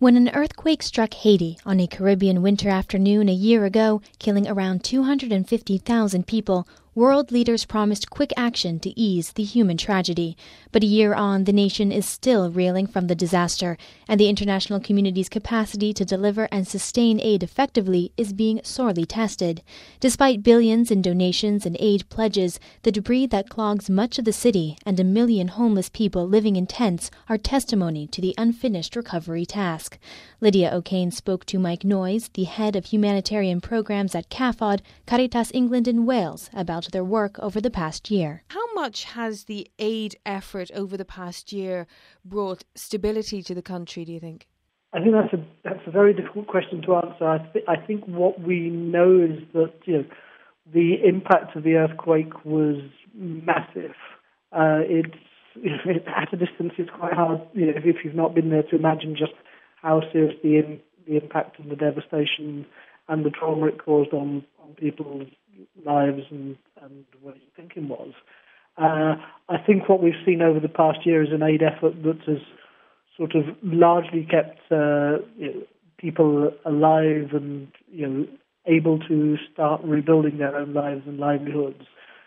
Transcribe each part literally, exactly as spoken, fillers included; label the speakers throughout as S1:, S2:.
S1: When an earthquake struck Haiti on a Caribbean winter afternoon a year ago, killing around two hundred fifty thousand people, world leaders promised quick action to ease the human tragedy. But a year on, the nation is still reeling from the disaster, and the international community's capacity to deliver and sustain aid effectively is being sorely tested. Despite billions in donations and aid pledges, the debris that clogs much of the city and a million homeless people living in tents are testimony to the unfinished recovery task. Lydia O'Kane spoke to Mike Noyes, the head of humanitarian programs at CAFOD, Caritas England in Wales, about their work over the past year.
S2: How much has the aid effort over the past year brought stability to the country, do you think?
S3: I think that's a that's a very difficult question to answer. I, th- I think what we know is that you know the impact of the earthquake was massive. Uh, it's you know, at a distance, it's quite hard, you know, if you've not been there, to imagine just how serious the in, the impact and the devastation and the trauma it caused on, on people's lives and, and what your thinking was. Uh, I think what we've seen over the past year is an aid effort that has sort of largely kept uh, you know, people alive and you know able to start rebuilding their own lives and livelihoods.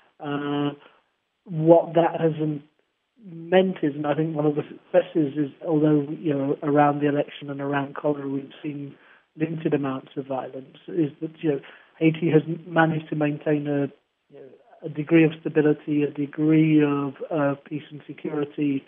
S3: Uh, what that has meant is, and I think one of the successes is, although you know around the election and around cholera we've seen limited amounts of violence, is that you know Haiti has managed to maintain a, you know, a degree of stability, a degree of uh, peace and security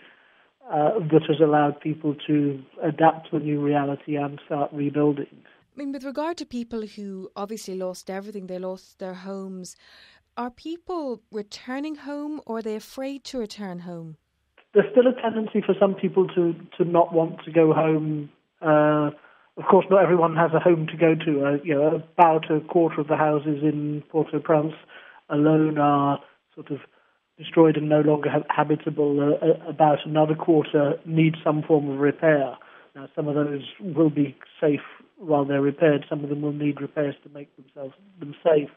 S3: uh, that has allowed people to adapt to a new reality and start rebuilding.
S2: I mean, with regard to people who obviously lost everything, they lost their homes, are people returning home or are they afraid to return home?
S3: There's still a tendency for some people to, to not want to go home. Uh, Of course, not everyone has a home to go to. Uh, you know, about a quarter of the houses in Port-au-Prince alone are sort of destroyed and no longer ha- habitable. Uh, about another quarter need some form of repair. Now, some of those will be safe while they're repaired. Some of them will need repairs to make themselves them safe.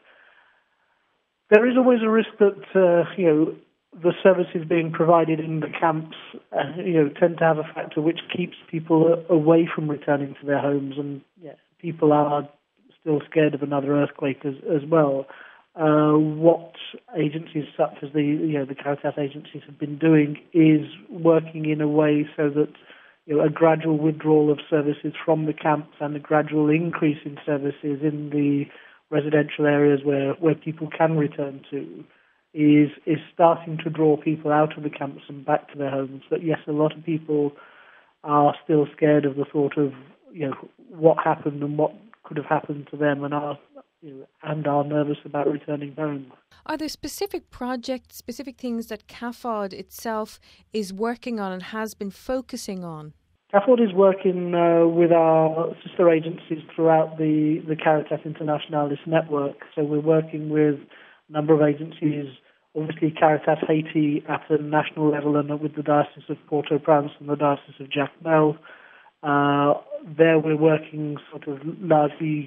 S3: There is always a risk that uh, you know the services being provided in the camps, uh, you know, tend to have a factor which keeps people away from returning to their homes, and yeah, people are still scared of another earthquake as, as well. Uh, what agencies such as the, you know, the Caritas agencies have been doing is working in a way so that you know, a gradual withdrawal of services from the camps and a gradual increase in services in the residential areas where, where people can return to is is starting to draw people out of the camps and back to their homes. But yes, a lot of people are still scared of the thought of you know what happened and what could have happened to them, and are you know, and are nervous about returning home.
S2: Are there specific projects, specific things that CAFOD itself is working on and has been focusing on?
S3: CAFOD is working uh, with our sister agencies throughout the, the Caritas Internationalis network. So we're working with a number of agencies, obviously Caritas Haiti at a national level and with the Diocese of Port-au-Prince and the Diocese of Jacmel. Uh, there we're working sort of largely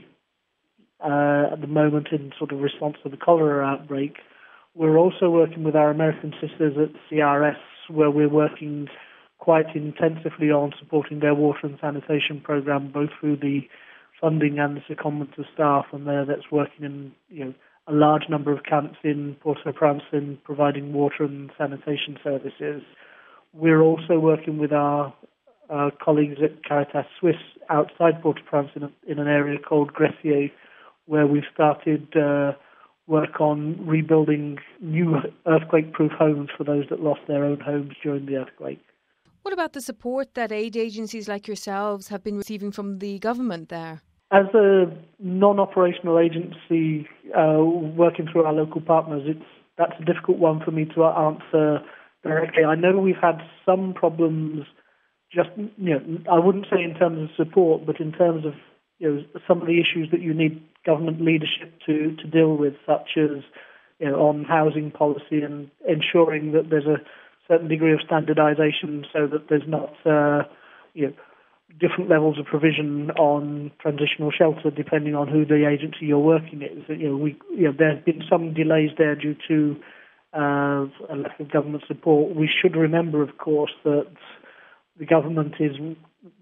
S3: uh, at the moment in sort of response to the cholera outbreak. We're also working with our American sisters at C R S, where we're working quite intensively on supporting their water and sanitation program, both through the funding and the secondment of staff, and there that's working in you know a large number of camps in Port-au-Prince in providing water and sanitation services. We're also working with our uh, colleagues at Caritas Suisse outside Port-au-Prince in, a, in an area called Gressier, where we've started uh, work on rebuilding new earthquake-proof homes for those that lost their own homes during the earthquake.
S2: What about the support that aid agencies like yourselves have been receiving from the government there?
S3: As a non-operational agency uh, working through our local partners, it's that's a difficult one for me to answer directly. I know we've had some problems, just you know, I wouldn't say in terms of support, but in terms of you know some of the issues that you need government leadership to, to deal with, such as you know on housing policy and ensuring that there's a certain degree of standardization so that there's not uh, you know. different levels of provision on transitional shelter depending on who the agency you're working is. You know, we, you know, there have been some delays there due to uh, a lack of government support. We should remember, of course, that the government is you know,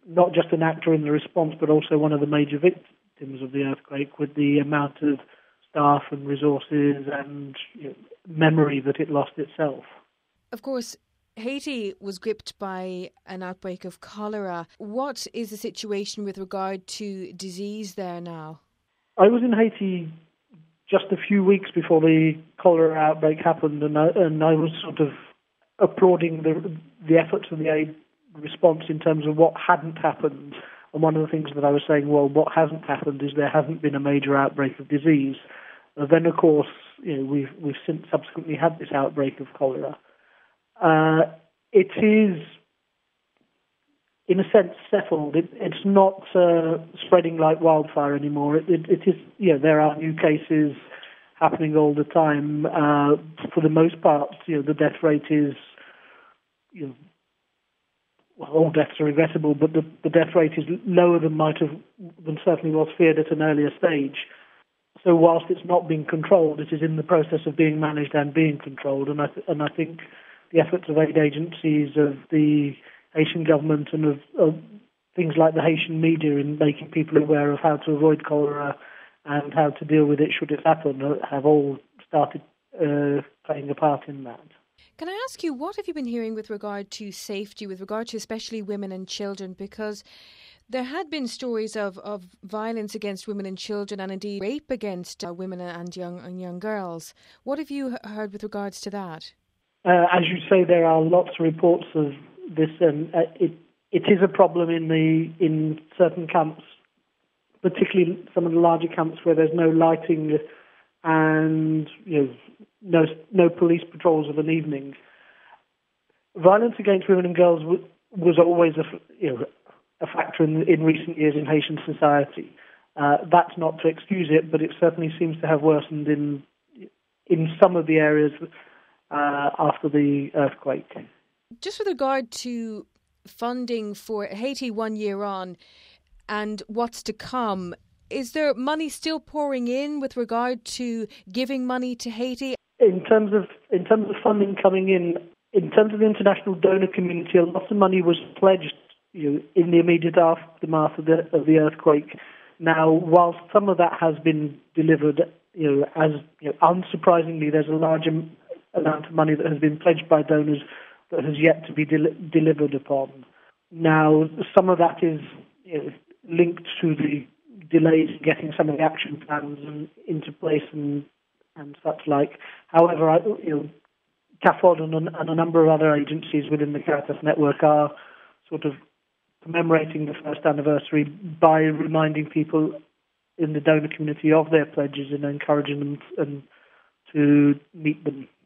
S3: not just an actor in the response, but also one of the major victims of the earthquake, with the amount of staff and resources and you know, memory that it lost itself.
S2: Of course, Haiti was gripped by an outbreak of cholera. What is the situation with regard to disease there now?
S3: I was in Haiti just a few weeks before the cholera outbreak happened, and I, and I was sort of applauding the the efforts of the aid response in terms of what hadn't happened. And one of the things that I was saying, well, what hasn't happened is there hasn't been a major outbreak of disease. Uh, then, of course, you know, we've we've since subsequently had this outbreak of cholera. Uh, it is, in a sense, settled. It, it's not uh, spreading like wildfire anymore. It, it, it is, you know, there are new cases happening all the time. Uh, for the most part, you know, the death rate is, you know, well, all deaths are regrettable, but the, the death rate is lower than might have, than certainly was feared at an earlier stage. So whilst it's not being controlled, it is in the process of being managed and being controlled. And I th- and I think the efforts of aid agencies, of the Haitian government, and of, of things like the Haitian media in making people aware of how to avoid cholera and how to deal with it should it happen, have all started uh, playing a part in that.
S2: Can I ask you, what have you been hearing with regard to safety, with regard to especially women and children? Because there had been stories of, of violence against women and children, and indeed rape against uh, women and young and young girls. What have you heard with regards to that?
S3: Uh, as you say, there are lots of reports of this, and uh, it it is a problem in the in certain camps, particularly some of the larger camps where there's no lighting and you know no no police patrols of an evening. Violence against women and girls w- was always a you know a factor in in recent years in Haitian society. Uh, that's not to excuse it, but it certainly seems to have worsened in in some of the areas uh, after the earthquake.
S2: Just with regard to funding for Haiti one year on and what's to come, is there money still pouring in with regard to giving money to Haiti?
S3: In terms of in terms of funding coming in, in terms of the international donor community, a lot of money was pledged you know, in the immediate aftermath of the, of the earthquake. Now, whilst some of that has been delivered, you know, as you know, unsurprisingly, there's a large amount of money that has been pledged by donors that has yet to be del- delivered upon. Now, some of that is you know, linked to the delays in getting some of the action plans and, into place and and such like. However, I, you know, CAFOD and, and a number of other agencies within the Caritas network are sort of commemorating the first anniversary by reminding people in the donor community of their pledges and encouraging them and to meet them.